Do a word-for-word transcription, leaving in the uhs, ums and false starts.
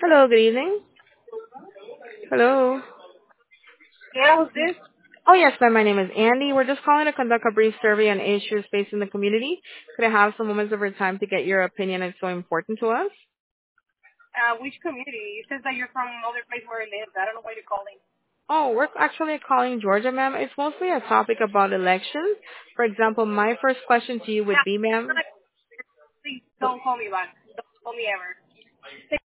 Hello, good evening. Hello. Yeah, who's this? Oh, yes, ma'am. My name is Andy. We're just calling to conduct a brief survey on issues facing the community. Could I have some moments of your time to get your opinion? It's so important to us. Uh, which community? It says that you're from another place where I live. I don't know why you're calling. Oh, we're actually calling Georgia, ma'am. It's mostly a topic about elections. For example, my first question to you would Yeah, be, ma'am. please don't call me back. Don't call me ever.